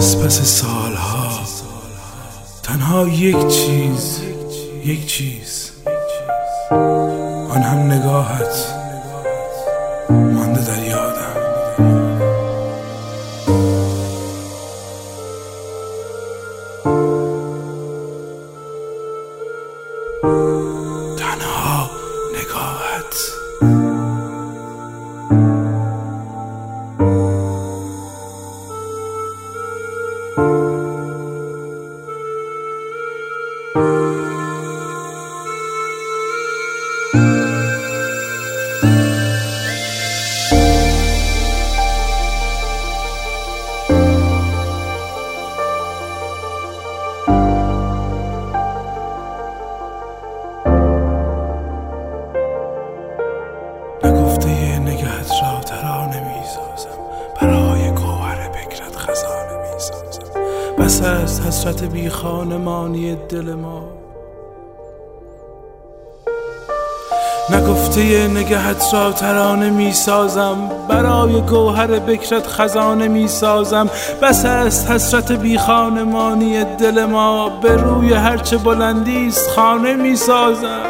پس سالها تنها یک چیز آن هم نگاهت مانده در یادم. تنها نگاهت. نگفته یه نگهت را ترانه می سازم، برای گوهر بکرت خزانه می سازم. بس از حسرت بی خانمانی دل ما. نگفته یه نگهت را ترانه می سازم، برای گوهر بکرت خزانه می سازم. بس از حسرت بی خانمانی دل ما، به روی هرچه بلندیست خانه می سازم.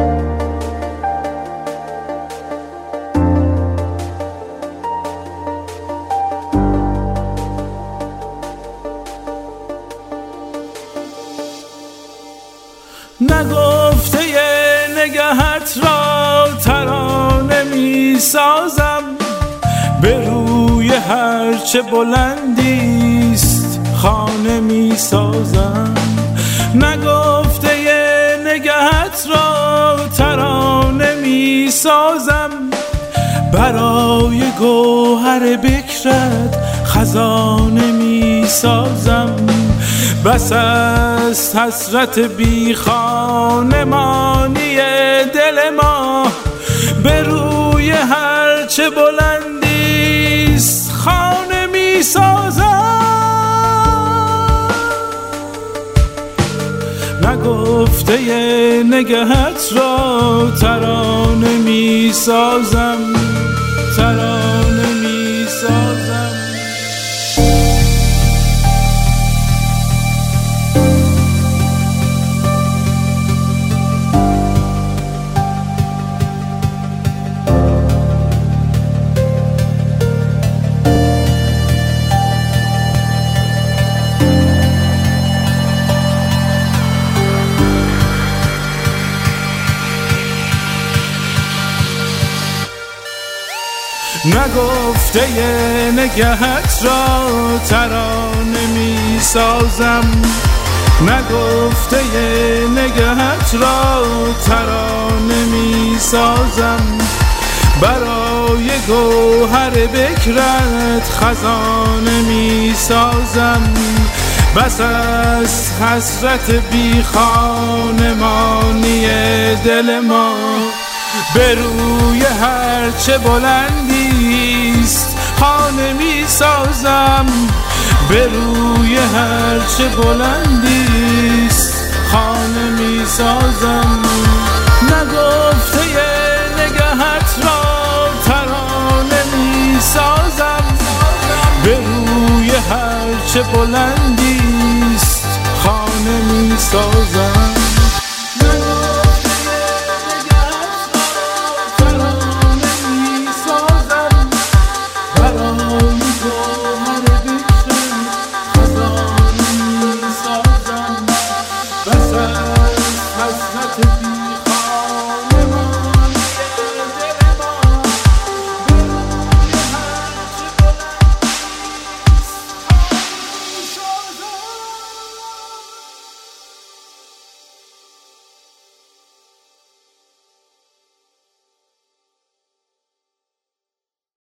نگفته یه نگهت را ترانه می سازم، به روی هرچه بلندیست خانه می سازم. نگفته یه نگهت را ترانه می سازم، برای گوهر بکرت خزانه می سازم. بس است حسرت بی خانمانی دل ما، به روی هرچه بلندیست خانه می سازم. نگفته یه نگهت را ترانه می سازم، ترانه می سازم. نگفته یه نگهت را ترانه می سازم، نگفته یه نگهت را ترانه می سازم. برای گوهر بکرت خزانه می سازم. بس از حسرت بی خانمانی دل ما، به روی هرچه بلندیست خانه می سازم. به روی هرچه بلندیست خانه می سازم. نگفته یه نگهت را ترانه می سازم، به روی هرچه بلندیست خانه می سازم. حسرت